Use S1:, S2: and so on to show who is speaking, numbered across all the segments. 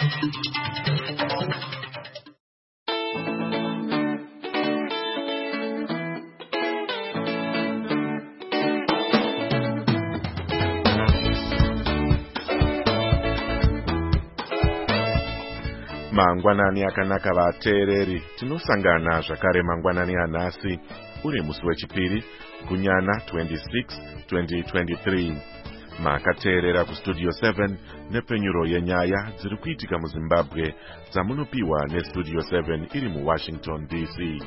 S1: Mangwanani akanaka vateereri, tinosangana zvakare mangwanani anhasi uri musi wechipiri gunyana 26 2023. Makateerera kustudio 7 nepenyuro yenyaya dziri kuitika muZimbabwe dzamunopiwa nestudio 7 iri muWashington DC.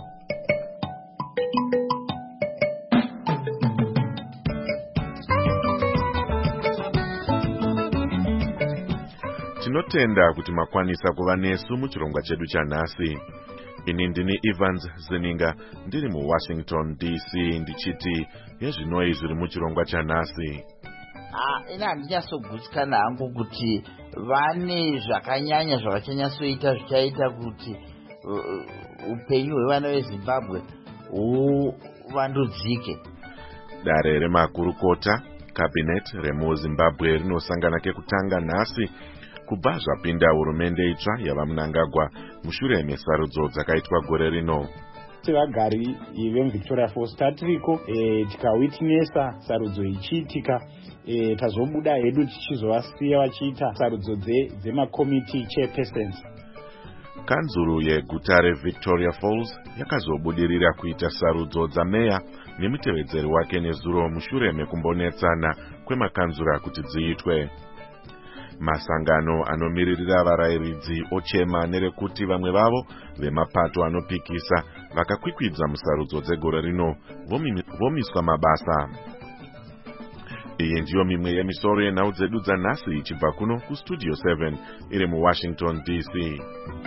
S1: Tinotenda kuti makwanisa kuva nesu muchirongwa chedu chanhasi. Ini ndini Evans Zeninga ndiri muWashington DC ndichiti yezvinoi zviri muchirongwa chanhasi.
S2: Ina handinyatsogutsikana hangu kuti vane zvakanyanya zvavachanyasoita zvichaita kuti upenyu hwevana veZimbabwe huvandudzike.
S1: Dare remakurukota cabinet remuZimbabwe rinosangana kekutanga nhasi kubva zvapinda hurumende itsva yava Mnangagwa mushure mesarudzo dzakaitwa gore rino.
S3: Vagari vemuVictoria Falls tatiriko tikawitnesa sarudzo ichiitika, tazobuda hedu tichizovasiya vachiita sarudzo dzemakomiti chairpersons.
S1: Kanzuru yeguta reVictoria Falls yakazobudirira kuita sarudzo dzameya nemutevedzeri wake nezuro mushure mekumbonetsana kwemakanzura kuti dziitwe. Masangano anomiririra varayiridzi ochema nerekuti vamwe vavo vemapato anopikisa vakakwikwidza musarudzo dzegore rino vomiswa mabasa. Iyi ndiyo mimwe yemisoro yenhau dzedu dzanhasi ichibva kuno kustudio 7 iri muWashington DC.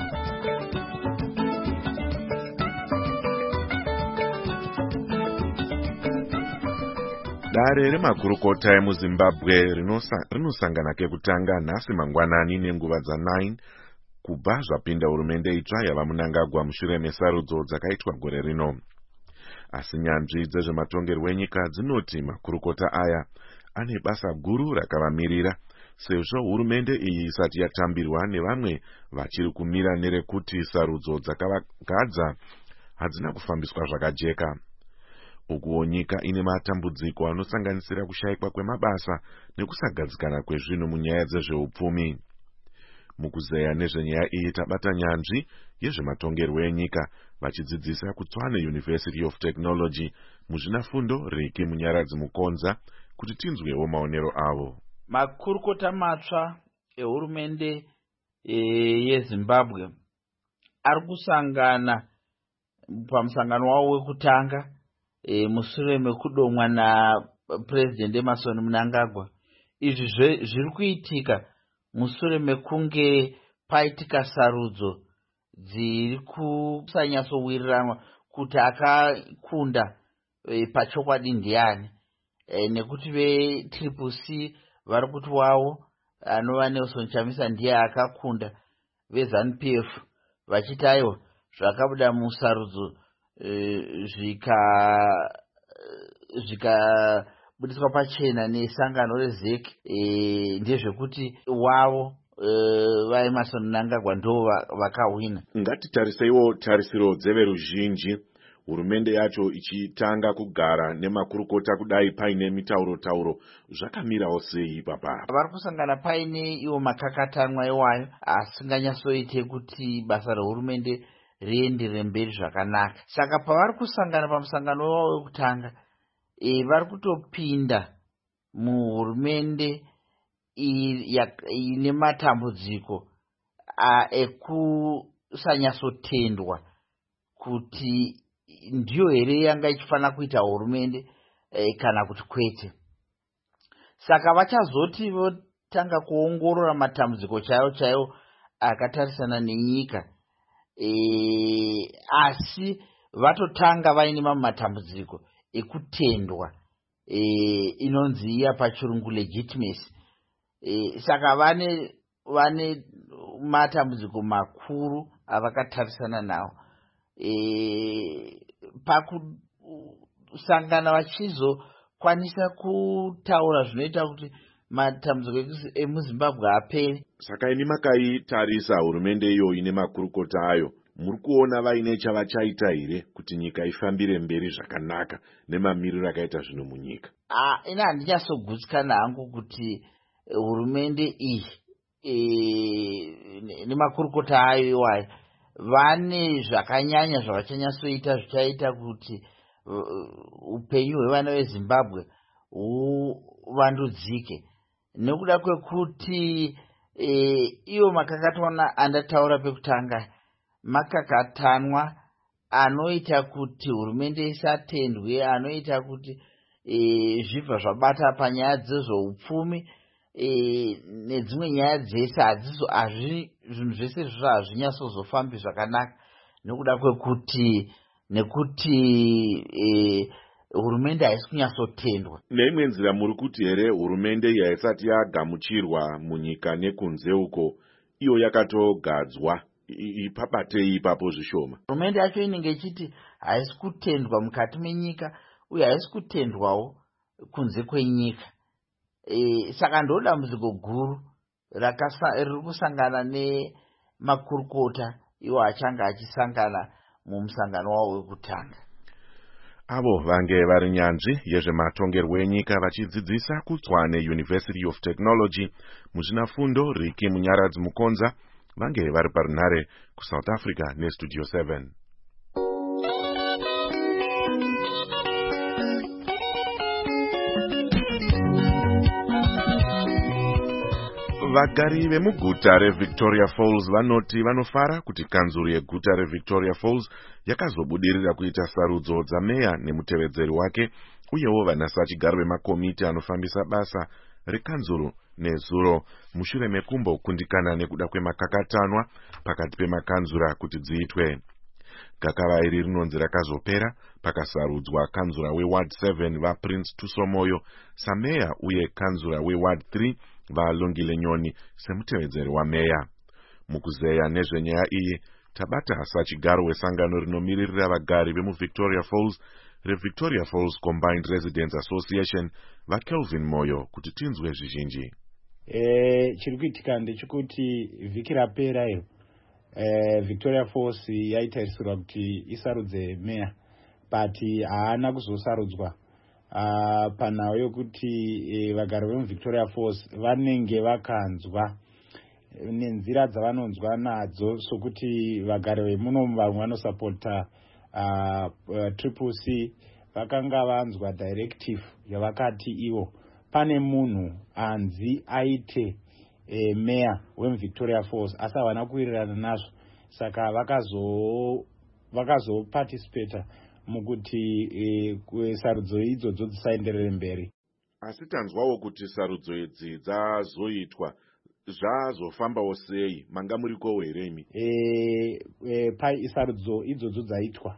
S1: Dare remakurukota emuZimbabwe rinosangana kekutanga nhasi mangwanani nenguva dza9 kubva zvapinda hurumende itsva yava Mnangagwa mushure mesarudzo dzakaitwa gore rino. Asi nyanzvi dzezvematongerwo enyika dzinoti makurukota aya ane basa guru rakavamirira, sezvo hurumende iyi isati yatambirwa nevamwe vachiri kumira nerekuti sarudzo dzakavagadza hadzina kufambiswa zvakajeka. Ukuwo nyika ine matambudziko anosanganisira kushayikwa kwemabasa nekusagadzikana kwezvinhu munyaya dzezveupfumi. Mukuzeya nezvenyaya iyi tabata nyanzvi yezvematongerwo enyika vachidzidzisa kuTshwane University of Technology muzvinafundo Riki Munyaradzi Mukonza kuti tinzwewo maonero avo.
S2: Makurukota matsva ehurumende yeZimbabwe ari kusangana pamusangano wavo wekutanga mushure mekudomwa naPresident Emmerson Mnangagwa. Izvi zviri kuitika mushure mekunge paitika sarudzo dziri kusanyatsowirirana kuti akakunda pachokwadi ndiani, nekuti veTCC vari kuti wavo anova Nelson Chamisa ndiye akakunda, veZANU-PF vachiti aiwa zvakabuda musarudzo zvikabudiswa pachena nesangano reZEC ndezvekuti wavo vaEmmerson Mnangagwa ndo vakahwina.
S1: Ngatitariseiwo tarisiro dzeveruzhinji, hurumende yacho ichitanga kugara nemakurukota kudai paine mitauro zvakamirawo sei papa?
S2: Vari kusangana paine iwo makakatanwa iwayo asinganyatsoite kuti basa rehurumende rienderere mberi zvakanaka. Saka pavari kusangana pamusangano wavo wekutanga, vari kutopinda muhurumende ine matambudziko ekusanyatsotendwa kuti ndiyo here yanga ichifanira kuita hurumende kana kuti kwete. Saka vachazoti votanga kuongorora matambudziko chaiwo akatarisana nenyika, asi vatotanga vaine mamwe matambudziko ekutendwa inonzi iya pachirungu legitimacy. Saka vane matambudziko makuru avakatarisana nawo. Pakusangana vachizokwanisa kutaura zvinoita kuti matambudziko emuzimbabwe apere.
S1: Saka ini makaitarisa hurumende iyo ine makurukota ayo, muri kuona vaine chavachaita here kuti nyika ifambire mberi zvakanaka nemamiriro akaita zvino munyika?
S2: Ina handinyasogutsikana hangu kuti hurumende iyi nemakurukota ayo iwayo vane zvakanyanya zvavachanyatsoita zvichaita kuti upenyu hwevana vezimbabwe huvandudzike, nekuda kwekuti iwo makakatanwa andataura pekutanga makakatanwa anoita kuti hurumende isatendwe, anoita kuti zvibva zvabata panyaya dzezveupfumi nedzimwe nyaya dzese. Zvinhu zvese izvozvo hazvinyatsozofambi zvakanaka nekuda kwekuti hurumende haisi kunyatsotendwa.
S1: Neimwe nzira muri kuti here hurumende iyi haisati yagamuchirwa munyika nekunze uko, iyo yakatogadzwa ipabatei ipapo zvishoma?
S2: Hurumende yacho inenge ichiti haisi kutendwa mukati menyika uye haisi kutendwawo kunze kwenyika. Saka ndo dambudziko guru riri kusangana nemakurukota iwo achanga achisangana mumusangano wavo wekutanga.
S1: Avo vange vari nyanzvi yezvematongerwo enyika vachidzidzisa kutswa neUniversity of Technology muzvinafundo Riki Munyaradzi Mukonza, vange vari parunhare kuSouth Africa neStudio 7. Vagari vemuguta reVictoria Falls vanoti vanofara kuti kanzuru yeguta reVictoria Falls yakazobudirira kuita sarudzo dzameya nemutevedzeri wake, uyewo vanasachigaro vemakomiti anofambisa basa rekanzuru nezuro mushure mekumbo kundikana nekuda kwemakakatanwa pakati pemakanzura kuti dziitwe. Gakava iri rinonzi rakazopera pakasarudzwa kanzura weWard 7 vaPrince Tusomoyo sameya uye kanzura weWard 3 vaLungile Nyoni semutevedzeri wameya. Mukuzeya nezvenyaya iyi tabata sachigaro wesangano rinomiririra vagari vemuVictoria Falls reVictoria Falls Combined Residents Association vaKelvin Moyo kuti tinzwe zvizhinji.
S3: Chiri kuitika ndechekuti vhiki rapera iro Victoria Falls yaitarisirwa kuti isarudze meya, but haana kuzosarudzwa panhau yokuti vagari vemuVictoria Falls vanenge vakanzwa nenzira dzavanonzwa nadzo, sokuti vagari vemuno vamwe vanosapota Triple C vakanga vanzwa directive yavakati ivo pane munhu anzi aite meya wemuVictoria Falls asi havana kuwirirana nazvo, saka vakazoparticipata mukuti sarudzo idzodzo dzisaenderere mberi.
S1: Asi tanzwawo kuti sarudzo idzi dzazoitwa zvazofambawo sei? Manga murikowo here imi?
S3: Sarudzo idzodzo dzaitwa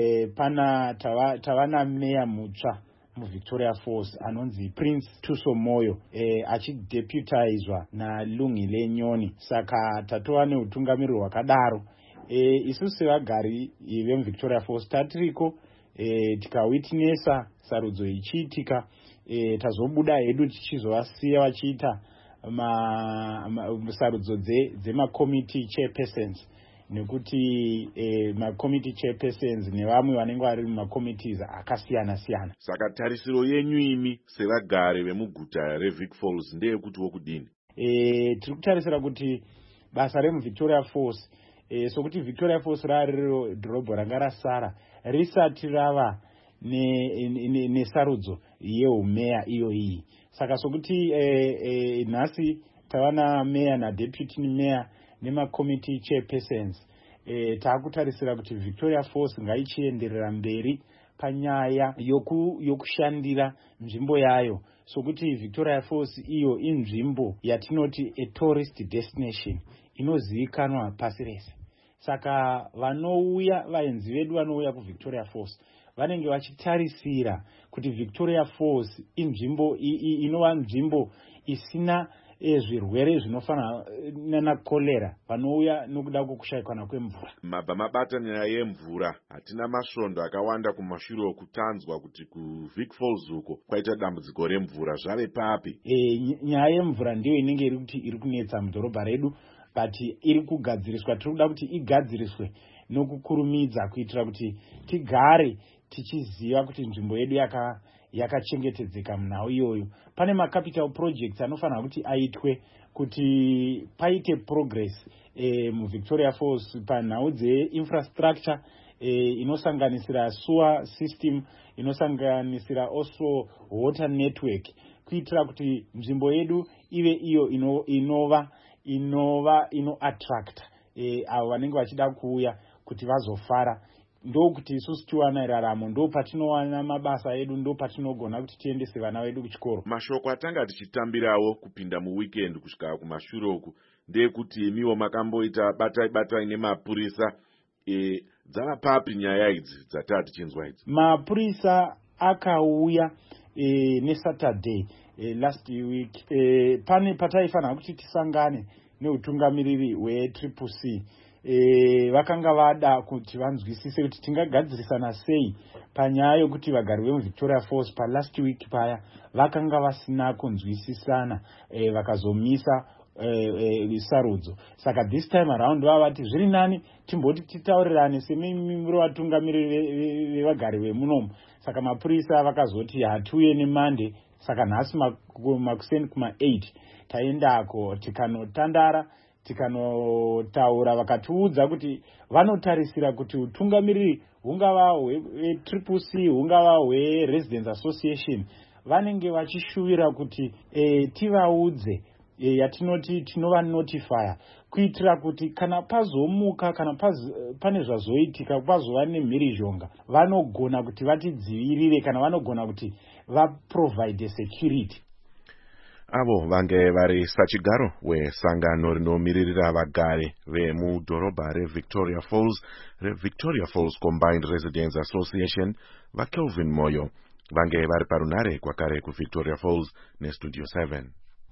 S3: tavana meya mutsva muVictoria Falls anonzi Prince Tusomoyo achideputizwa naLungile Nyoni, saka tatova neutungamiriro hwakadaro. Isusu sevagari vemuVictoria Falls tatiriko tikawitnesa sarudzo ichiitika, tazobuda hedu tichizovasiya vachiita sarudzo dzemakomiti chairpersons, nekuti makomiti chairpersons nevamwe vanenge vari mumakomitis akasiyana siyana.
S1: Saka tarisiro yenyu imi sevagari vemuguta reVic Falls ndeyekutiwo kudini?
S3: Tiri kutarisira kuti basa remuVictoria Falls sokuti Victoria Falls rariro dhorobha ranga rasara risati rava nesarudzo yehumeya iyo iyi, saka sokuti nhasi tavana meya nadeputy meya nemakomiti chairpersons, taakutarisira kuti Victoria Falls ngaichienderera mberi panyaya yokushandira nzvimbo yayo, sokuti Victoria Falls iyo inzvimbo yatinoti a tourist destination inozivikanwa pasi rese. Saka vanouya vaenzi vedu vanouya kuVictoria Falls vanenge vachitarisira kuti Victoria Falls inzvimbo inova nzvimbo isina zvirwere zvinofana nana kolera vanouya nokuda kwokushayikana kwemvura.
S1: Mabva mabata nyaya yemvura. Hatina masvondo akawanda kumashure okutanzwa kuti kuVic Falls uko kwaita dambudziko remvura. Zvave papi?
S3: Nyaya yemvura ndiyo inenge iri kunetsa mudhorobha redu, but iri kugadziriswa. Tiri kuda kuti igadziriswe nokukurumidza kuitira kuti tigare tichiziva kuti nzvimbo yedu yakachengetedzeka munhau iyoyo. Pane macapital projects anofanira kuti aitwe kuti paite progress muVictoria Falls panhau dzeinfrastructure inosanganisira sewer system, inosanganisira also water network, kuitira kuti nzvimbo yedu ive iyo ino attract avo vanenge vachida kuuya kuti vazofara. Ndokuti isusu tiwana raramo, ndo patinowana mabasa edu, ndo patinogona kuti tiendese vana vedu kuchikoro.
S1: Mashoko atanga tichitambirawo kupinda muweekend kusvika kumashure uku ndeyekuti imiwo makamboita batai nemapurisa. Dzava papi nyaya idzi dzatava tichinzwa idzi?
S3: Mapurisa akauya neSaturday last week. Pane pataifanira kuti tisangane neutungamiriri weCCC. Vakanga vada kuti vanzwisise kuti tingagadzirisana sei panyaya yokuti vagari vemuVictoria Falls last week paya vakanga vasina kunzwisisana, vakazomisa sarudzo. Saka this time around vavati zviri nani timboti titaurirane semimiro vatungamiriri vevagari vemunomu. Saka mapurisa vakazoti hatiuye neMonday. Saka nhasi makuseni kuma8 taendako tikanotandara, tikanotaura. Vakatiudza kuti vanotarisira kuti utungamiriri hungava hweCCC, hungava hweResidents Association, vanenge vachishuvira kuti tivaudze, yatinoti tinova notifya, kuitira kuti kana pazomuka, kana pane zvazoitika, pazova nemhirizhonga, vanogona kuti vatidzivirire, kana vanogona kuti vaprovide security.
S1: Avo vange vari sachigaro wesangano rinomiririra vagari vemudhorobha reVictoria Falls, reVictoria Falls Combined Residents Association, vaKelvin Moyo, vange vari parunare kwakare kuVictoria Falls neStudio 7.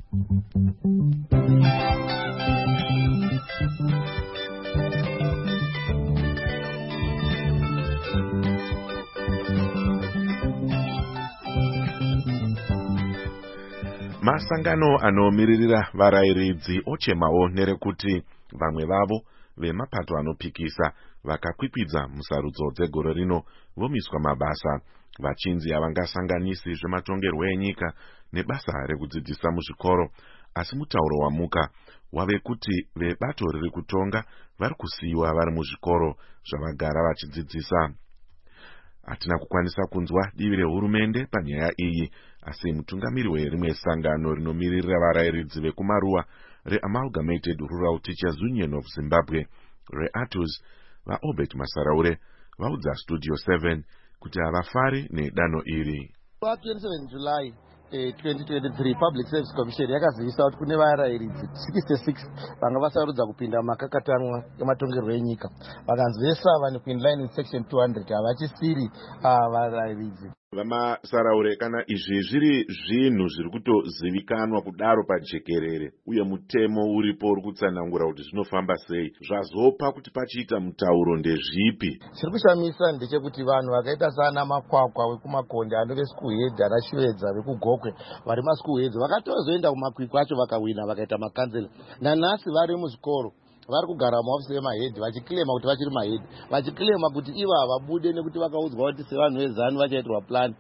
S1: Masangano anomiririra varayiridzi ochemawo nerekuti vamwe vavo vemapato anopikisa vakakwikwidza musarudzo dzegore rino vomiswa mabasa, vachinzi havangasanganisi zvematongerwo enyika nebasa rekudzidzisa muzvikoro. Asi mutauro wamuka wave kuti vebato riri kutonga vari kusiyiwa vari muzvikoro zvavagara vachidzidzisa. Hatina kukwanisa kunzwa divi rehurumende panyaya iyi, asi mutungamiri werimwe sangano rinomiririra varayiridzi vekumaruwa reAmalgamated Rural Teachers Union of Zimbabwe, reATUZ, vaObert Masaraure, vaudza Studio 7 kuti havafari nedanho iri.
S4: 27 July 2023 Public Service Commission yakazivisa kuti kune varayiridzi 66 vanga vasarudza kupinda makakatanwa ematongerwo enyika. Vakanzi vese ava nekuinline with section 200 havachisiri varayiridzi.
S1: Vamasaraure, kana izvi zviri zvinhu zviri kutozivikanwa kudaro pajekerere uye mutemo uripo uri kutsanangura kuti zvinofamba sei, zvazopa kuti pachiita mutauro ndezvipi?
S4: Chiri kushamisa ndechekuti vanhu vakaita sana Makwakwa wekumakonde anove school head, ana Shivedza vekugokwe vari maschool heads vakatozoenda kumakwikwi acho vakawina vakaita makansela. Nanhasi vari muzvikoro vari kugara muofisi emahedhi vachikilema kuti vachiri mahedhi, vachikilema kuti ivo havabude nekuti vakaudzwa kuti sevanhu vezanu vachaitirwa plan.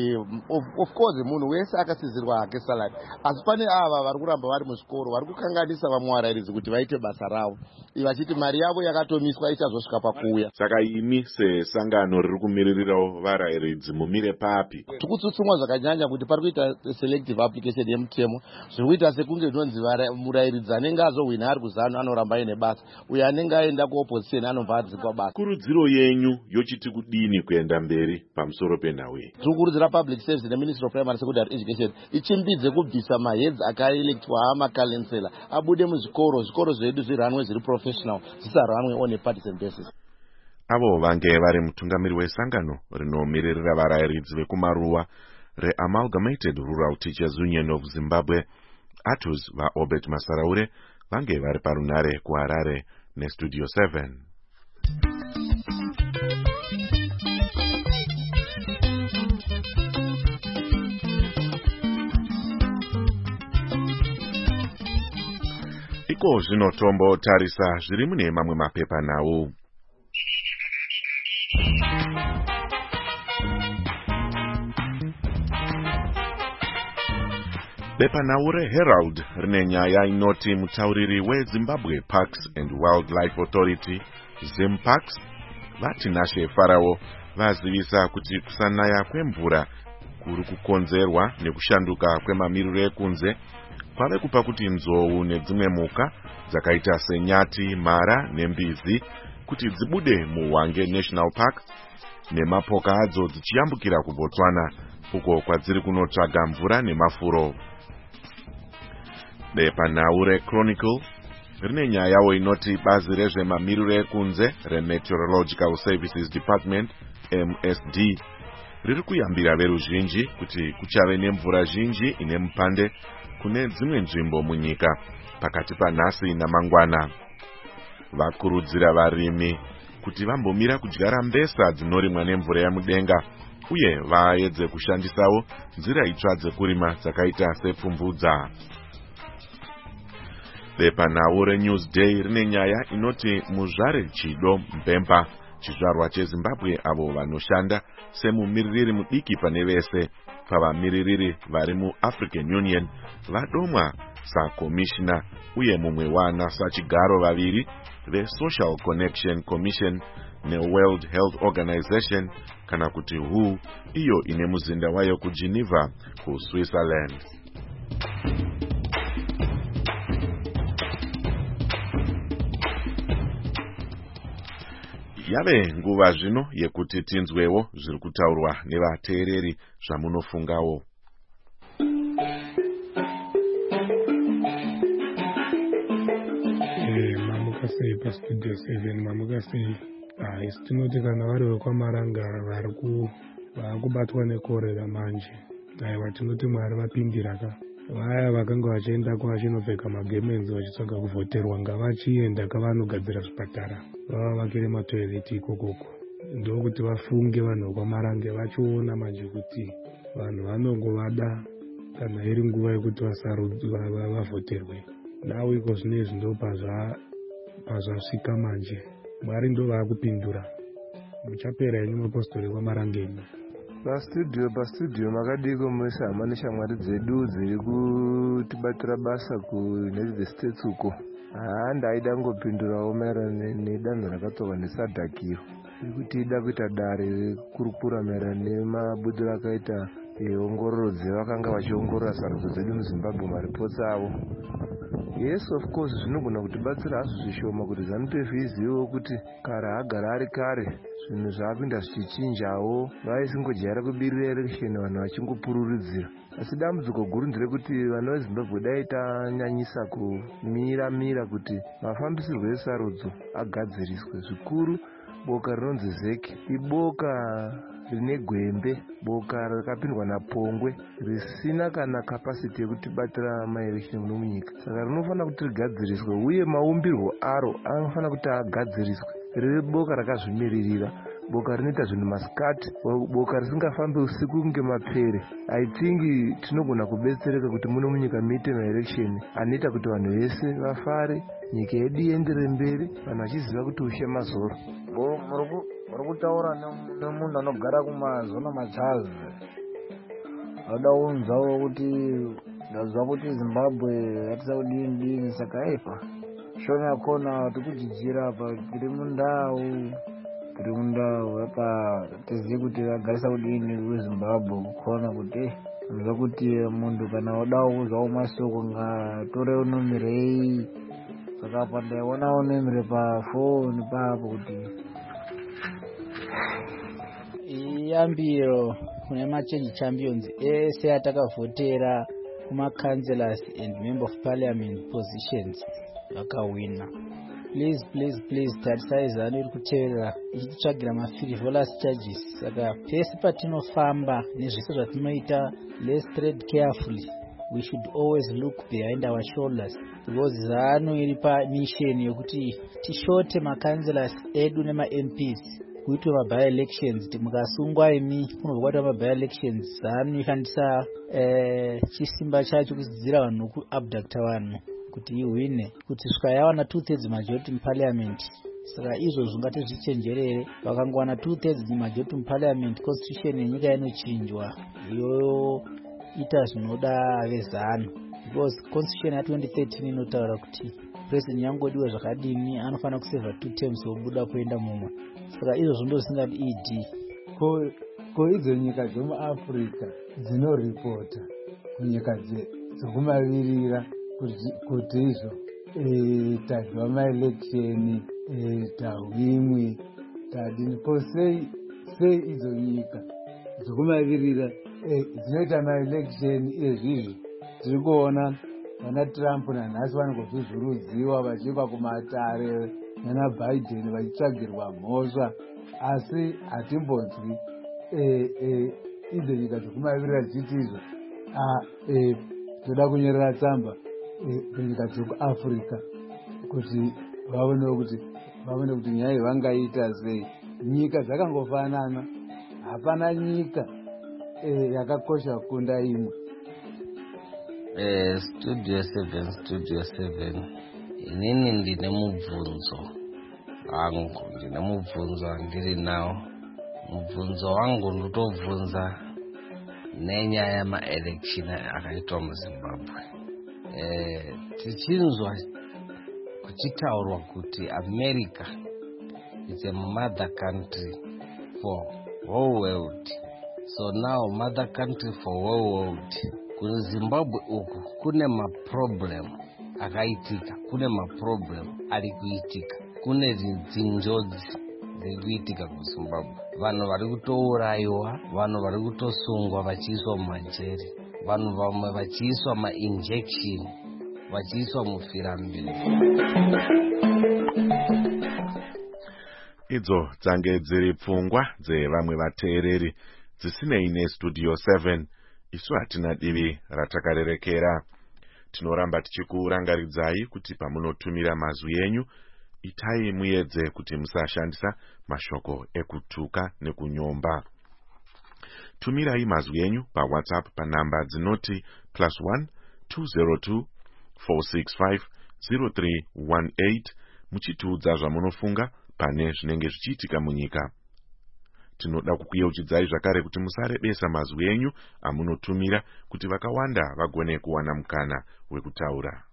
S4: Of course munhu wese akasizirwa hake salary, asi pane ava vari kuramba vari muzvikoro vari kukanganisa vamwe varayiridzi kuti vaite basa ravo, vachiti mari yavo yakatomiswa ichazosvika pakuuya.
S1: Saka imi sesangano riri kumiririrawo varayiridzi mumire papi?
S4: Tikutsutsumwa zvakanyanya kuti pari kuita selective application yemutemo, zviri kuita sekunge zvinonzi murayiridzi anenge azohwina ari kuzanu anoramba ine basa, uye anenge aenda kuopposition anobva adzikwa basa.
S1: Kurudziro yenyu yochiti kudini kuenda mberi pamusoro penhau iyi?
S4: Tiri kukurudzira Public Service neMinistry of Primary Secondary Education ichimbidze kubvisa maheads akaelektwa amakansela abude muzvikoro, zvikoro zvedu zviranwe zviri professional, zvisaranwe on a partisan basis.
S1: Avo vange vari mutungamiri wesangano rinomiririra varayiridzi vekumaruwa reAmalgamated Rural Teachers Union of Zimbabwe, atus vaobert masaraure vange vari parunare kuharare nestudio 7. Iko zvino tombotarisa zviri mune mamwe mapepanhau. Bepanhau reHerald rine nyaya inoti mutauriri weZimbabwe Parks and Wildlife Authority ZimParks vati Nashe Farao vazivisa kuti kusanaya kwemvura kuri kukonzerwa nekushanduka kwemamiriro ekunze kwave kupa kuti nzou nedzimwe mhuka dzakaita senyati, mara nembizi kuti dzibude muHwange National Park nemapoka adzo dzichiyambukira kuBotswana uko kwadziri kunotsvaga mvura nemafuro. Bepanhau reChronicle rine nyayawo inoti bazi rezvemamiriro ekunze reMeteorological Services Department MSD riri kuyambira veruzhinji kuti kuchave nemvura zhinji ine mupande kune dzimwe nzvimbo munyika pakati panhasi namangwana. Vakurudzira varimi kuti vambomira kudyara mbesa dzinorimwa nemvura yamudenga uye vaedze kushandisawo nzira itsva dzekurima dzakaita sepfumvudza. Bepanhau reNewsday rine nyaya inoti muzvare Chido Mpemba, chizvarwa cheZimbabwe avo vanoshanda semumiririri mudiki pane vese pavamiririri vari muAfrican Union vadomwa sakomishina uye mumwe wana sachigaro vaviri veSocial Connection Commission neWorld Health Organization kana kuti WHO iyo ine muzinda wayo kuGeneva kuSwitzerland. Yave nguva zvino yekuti tinzwewo zviri kutaurwa nevateereri zvamunofungawo.
S5: Mamuka sei pastudio 7 mamuka sei. Isi tinoti kana vari vekwaMaranga vakubatwa nekorera manje. Aiwa tinoti Mwari vapindira ka. Vaya vakanga vachienda kwachinopfeka magemenzi vachitsvaga kuvhoterwa ngavachienda kavanogadzira zvipatara vavavakire matoireti ikokoko. Ndokuti vafunge vanhu vekwaMarange vachiona manje kuti vanhu vanongovada kana iri nguva yekuti vavhoterwe. Nawo iko zvinezvi ndo pazvasvika manje. Mwari ndo vaakupindura. Muchapera yenyu mapostori ekwaMarange.
S6: Pastudio makadiko mose hama neshamwari dzedu dziri kutibatira basa kuUnited States uko. Ndaida ngopindurawo maererano nedanho rakatsvakwa neSADC kuti ida kuita dare kurukura maererano nemabudiro akaita ongororo dzevakanga vachiongorora sarudzo dzedu muZimbabwe maripotsi avo. Yes, of course zvinogona kutibatsira hazo zvishoma kuti ZANU-PF izivewo kuti kare hagara ari kare zvinhu zvapinda zvichichinjawo vaisingojaira kubirira election vanhu vachingopururidzira. Asi dambudziko guru nderekuti vana veZimbabwe dai tanyanyisa kumira kuti mafambisirwo esarudzo agadziriswe. Zvikuru boka rinonzi ZEC iboka rine gwembe, boka rakapindwa napongwe risina kana kapasiti yekuti batira maelection munyika. Saka rinofanira kuti rigadziriswe uye maumbirwo aro anofanira kuti agadziriswe. Rive boka rakazvimiririra, boka rinoita zvinhu masikati, boka risingafambi usiku ngemapere. I think tinogona kubetsereka kuti muno munyika muite maelection anoita kuti vanhu vese vafare, nyika yedu iendere mberi, vanhu vachiziva kuti ushe mazoro.
S7: Muri kutaura nemunhu anogara kumazona machazi. Vada unzawo kuti ndazwa kuti Zimbabwe yatisa kudini saka ipa. Shoni yakona tikujijira apa tiri mundau apa tizive kuti vagarisa kudini weZimbabwe kukhona kuti ndazwa kuti munhu kana wadawo kuzwawo masoko ngatore unomirei. Saka apa ndaiona unomire pafoni papo kuti
S8: iyambiro kune machange champions ese atakavhotera kuma-councillors and member of parliament positions vakawina. Please tarisai ZANU iri kuteverera ichitsvagira ma-frivolous charges. Saka pese patinofamba nezvese zvatinoita, let's tread carefully. we should always look behind our shoulders, because ZANU iri pamission yokuti tishote makanselas edu nema-MPs kuitwe ma-by-elections. Kuti mukasungwa imi kunobva kwaitwa ma-by-elections, ZANU ishandisa chisimba chacho kusidzira vanhu nokuabducta vanhu kuti ihwine, kuti svika yawana 2/3 majority muparliament. Saka izvozvo ngatizvichenjerere. Vakangowana 2/3 majority muparliament, constitution yenyika inochinjwa, yoita zvinoda vezanu, because constitution ya2013 inotaura kuti president yangodiwa zvakadini anofanira kuseva 2 terms wobuda kuenda mumwe. Saka izvozvo ndozvisingadi ED.
S9: Ko idzo nyika dzemuAfrica dzinoripota kunyika dzekumavirira kuti izvo tadwa maelection tahwimwi tadini. Ko sei idzo nyika dzekumavirira dzinoita maelection ezvizvi tiri kuona vana Trump nanhasi vanongozvuzvurudziwa vachiva kumatare nana Biden vachitsvagirwa mhosva, asi hatimbonzwi idzo nyika dzekumavirira dzichiti izvo toda kunyorera tsamba kunyika dzekuAfrica kuti vaone kuti nyaya yavangaita sei. Nyika dzakangofanana, hapana nyika yakakosha kukunda imwe.
S4: Studio 7 inini ndine mubvunzo wandiri nawo. Mubvunzo wangu ndotobvunza nenyaya yamaelection akaitwa muZimbabwe. Tichinzwa kuchitaurwa kuti America is a mother country for whole world. So now mother country for whole world. Kune Zimbabwe uku kune maproblem akaitika, kune maproblem ari kuitika, kune dzinjodzi dziri kuitika kuZimbabwe. Vanhu vari kutouraiwa, vanhu vari kutosungwa vachiiswa mumajeri, vanhu vamwe vachiiswa ma-injection, vachiiswa mufirambiri.
S1: Idzo dzange dziri pfungwa dzevamwe vateereri dzisinei neStudio 7. Isu hatina divi ratakarerekera. Tinoramba tichikurangaridzai kuti pamunotumira mazwi enyu itai muedze kuti musashandisa mashoko ekutuka nekunyomba. Tumirai mazwi enyu paWhatsApp panamba dzinoti +1 202 465 0318 muchitiudza zvamunofunga pane zvinenge zvichiitika munyika. Tinoda kukuyeuchidzai zvakare kuti musarebesa mazwi enyu amunotumira kuti vakawanda vagone kuwana mukana wekutaura.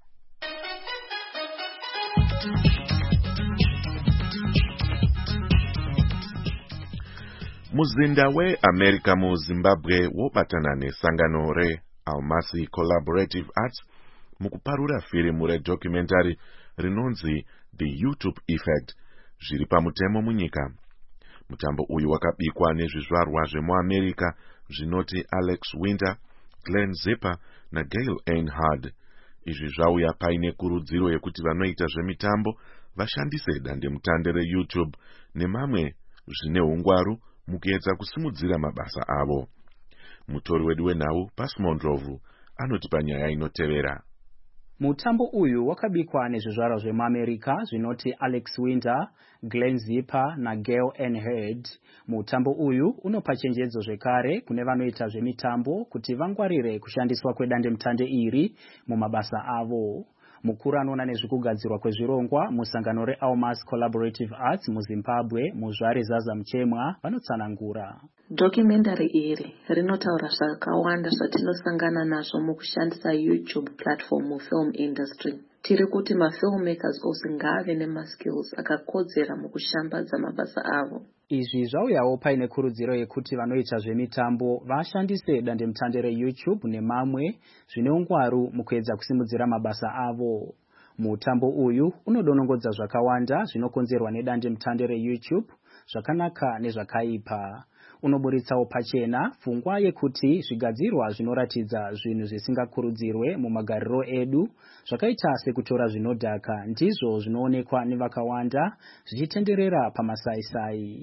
S1: Muzinda weAmerica muZimbabwe wobatana nesangano reAlmasi Collaborative Arts mukuparura firimu redocumentary rinonzi The YouTube Effect, zviri pamutemo munyika. Mutambo uyu wakabikwa nezvizvarwa zvemuAmerica zvinoti Alex Winter, Glenn Zipper naGail Einhard. Izvi zvauya paine kurudziro yekuti vanoita zvemitambo vashandise dandemutande reYouTube nemamwe zvine ungwaru mukuedza kusimudzira mabasa avo. Mutori wedu wenhau Pasimondlovu anoti panyaya inotevera.
S10: Mutambo uyu wakabikwa nezvizvarwa zvemuAmerica zvinoti Alex Winter, Glenn Zipper naGail Einhard. Mutambo uyu unopa chenjedzo zvekare kune vanoita zvemitambo kuti vangwarire kushandiswa kwedandemutande iri mumabasa avo. Mukuru anoona nezvekugadzirwa kwezvirongwa musangano reAlmasi Collaborative Arts muZimbabwe, Muzvare Zaza Muchemwa, vanotsanangura.
S11: Documentary iri rinotaura zvakawanda zvatinosangana nazvo mukushandisa YouTube platform mufilm industry. Tiri kuti mafilmmakers ose ngave nemaskills akakodzera mukushambadza mabasa avo.
S10: Izvi zvauyawo paine kurudziro yekuti vanoita zvemitambo vashandise dandemutande reYouTube nemamwe zvine ungwaru mukuedza kusimudzira mabasa avo. Mutambo uyu unodonongodza zvakawanda zvinokonzerwa nedandemutande reYouTube, zvakanaka nezvakaipa. Unoburitsawo pachena pfungwa yekuti zvigadzirwa zvinoratidza zvinhu zvisingakurudzirwe mumagariro edu, zvakaita sekutora zvinodhaka, ndizvo zvinoonekwa nevakawanda zvichitenderera pamasaisai.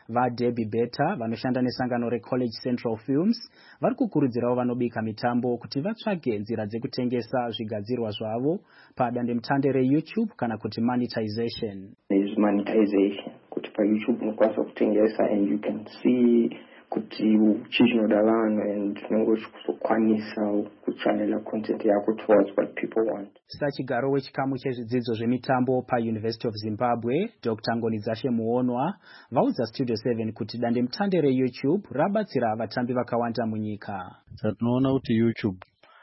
S10: vaDebbie Beta vanoshanda nesangano reCollege Central Films vari kukurudzirawo vanobika mitambo kuti vatsvage nzira dzekutengesa zvigadzirwa zvavo padandemutande reYouTube kana kuti monetization.
S12: There is monetization kuti paYouTube unokwanisa kutengesa and you can see kuti uchizvinoda vanhu and unenge uchikwanisa kuchannela content yako towards what people want.
S10: Sachigaro wechikamu chezvidzidzo zvemitambo paUniversity of Zimbabwe, Dr. Ngonidzashe Muonwa, vaudza Studio 7 kuti dandemutande reYouTube rabatsira vatambi vakawanda munyika.
S13: Tinoona kuti YouTube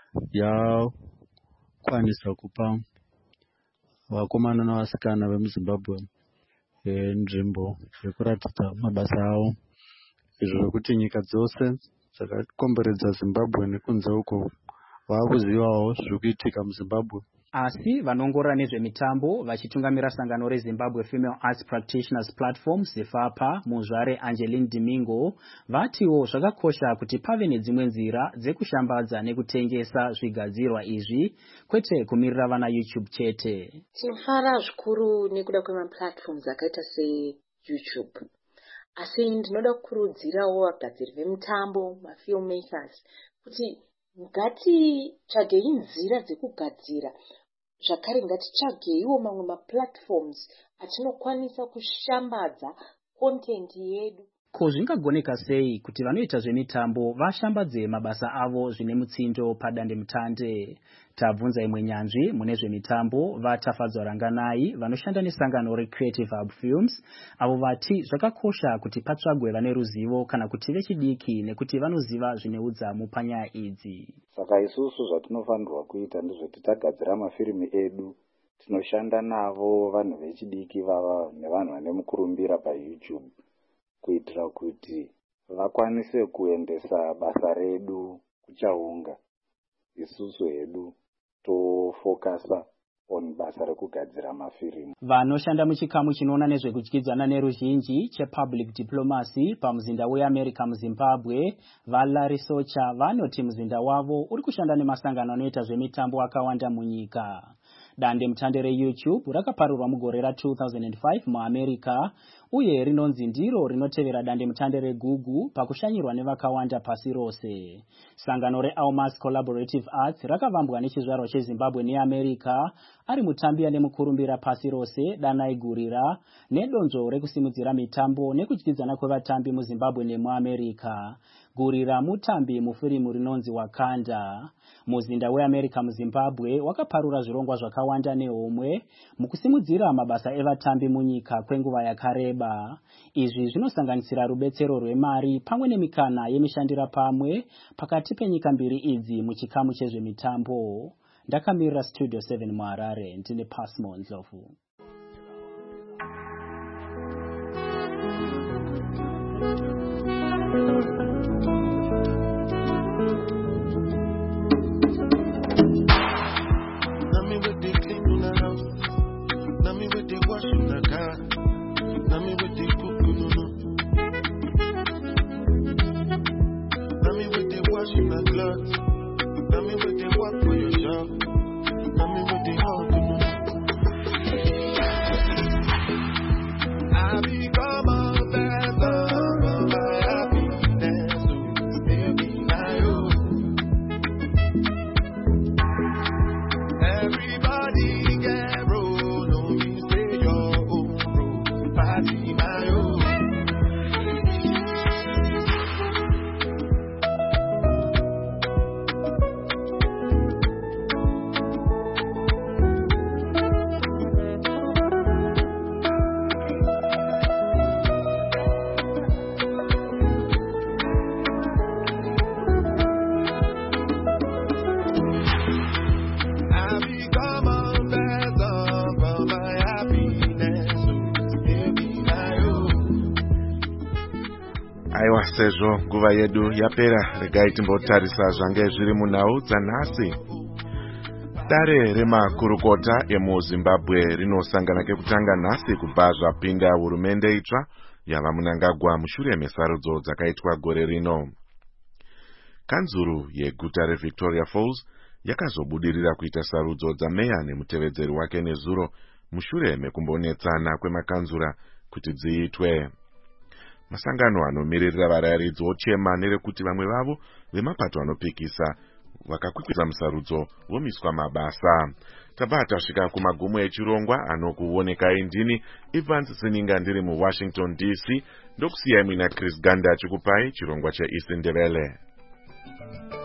S13: yakwanisa kupa vakomana navasikana vemuZimbabwe nzvimbo yekuratidza mabasa avo, izvo zvekuti nyika dzose dzakakomberedza Zimbabwe nekunze uko vakuzivawo zviri kuitika muZimbabwe.
S10: Asi vanongorora nezvemitambo vachitungamira sangano reZimbabwe Female Arts Practitioners Platform ZIFAPA muzvare Angeline Domingo vatiwo zvakakosha kuti pave nedzimwe nzira dzekushambadza nekutengesa zvigadzirwa izvi kwete kumirira vana YouTube chete.
S11: Tinofara zvikuru nekuda kwemaplatforms akaita seYouTube. Asi ndinoda kukurudzirawo vagadziri vemitambo, mafilmmakers, kuti ngatitsvagei nzira dzekugadzira, zvakare ngatitsvageiwo mamwe maplatforms atinokwanisa kushambadza content yedu.
S10: Ko zvingagoneka sei kuti vanoita zvemitambo vashambadze mabasa avo zvine mutsindo padandemutande? Tabvunza imwe nyanzvi mune zvemitambo vaTafadzwa Ranganai vanoshanda nesangano reCreative Hub Films, avo vati zvakakosha kuti patsvagwe vane ruzivo kana kuti vechidiki nekuti vanoziva zvine udzamu panyaya idzi.
S14: Saka isusu zvatinofanirwa kuita ndezvekuti tagadzira mafilimi edu tinoshanda navo vanhu vechidiki vava nevanhu vane mukurumbira paYouTube kuitira kuti vakwanise kuendesa basa redu kuchaunga. Isusu hedu tofokasa on basa rekugadzira mafilimi.
S10: Vanoshanda muchikamu chinoona nezvekudyidzana neruzhinji chepublic diplomacy pamuzinda weAmerica muZimbabwe, vaLarry Socha vanoti muzinda wavo uri kushanda nemasangano anoita zvemitambo akawanda munyika. Dandemutande reYouTube rakaparurwa mugore ra2005 muAmerica uye rinonzi ndiro rinotevera dandemutande reGoogle pakushanyirwa nevakawanda pasi rose. Sangano reAlmas Collaborative Arts rakavambwa nechizvarwa cheZimbabwe neAmerica ari mutambi ane mukurumbira pasi rose Danai Gurira nedonzvo rekusimudzira mitambo nekudyidzana kwevatambi muZimbabwe nemuAmerica. Gurira mutambi mufirimu rinonzi Wakanda. Muzinda weAmerica muZimbabwe wakaparura zvirongwa zvakawanda nehomwe mukusimudzira mabasa evatambi munyika kwenguva yakareba. Izvi zvinosanganisira rubetsero rwemari pamwe nemikana yemishandira pamwe pakati penyika mbiri idzi muchikamu chezvemitambo. Ndakamirira Studio 7 muHarare ndine Pasmo Ndlovu.
S1: Aiwa, sezvo nguva yedu yapera, regai timbotarisa zvange zviri munhau dzanhasi. Dare remakurukota emuZimbabwe rinosangana kekutanga nhasi kubva zvapinda hurumende itsva yava Mnangagwa mushure mesarudzo dzakaitwa gore rino. Kanzuru yeguta reVictoria Falls yakazobudirira kuita sarudzo dzameya nemutevedzeri wake nezuro mushure mekumbonetsana kwemakanzura kuti dziitwe. masangano anomirira varayiridzi ochema nerekuti vamwe vavo vemapato anopikisa vakakwikwidza musarudzo vomiswa mabasa. Tabva tasvika kumagumo echirongwa anokuonekai ndini Evans Sininga ndiri muWashington DC, ndokusiyai mwina Chris Ganda chikupai chirongwa cheIsindebele.